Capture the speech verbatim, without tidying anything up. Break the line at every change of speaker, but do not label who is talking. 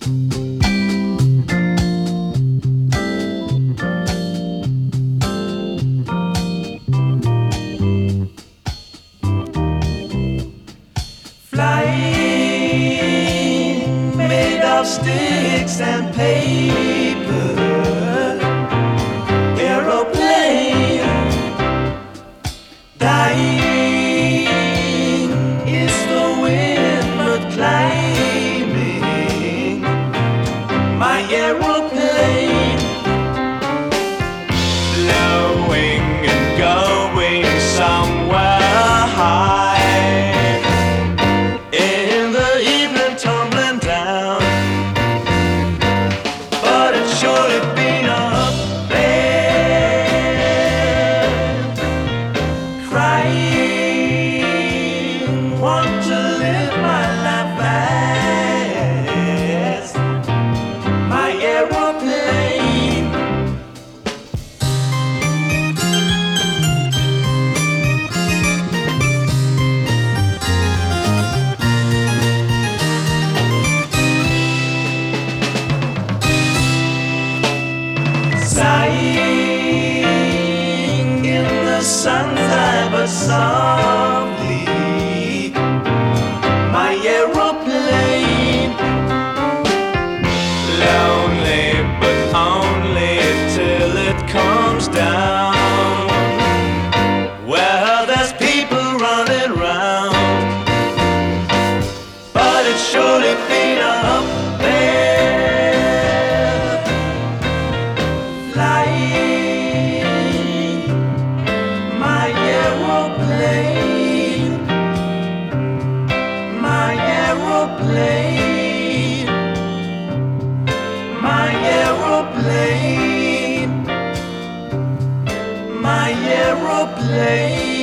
Flying, made of sticks and paper. Aeroplane, dying is the wind, but climbing my aeroplane, blowing and going somewhere high, in the evening tumbling down, but it's surely been up there, crying, want to live my life fast, my aeroplane. Sighing in the sunlight, but softly, my aeroplane, lonely, but only till it comes down, well, there's people running round, but it's surely been up there, flying my aeroplane, my aeroplane, my aeroplane, my aeroplane.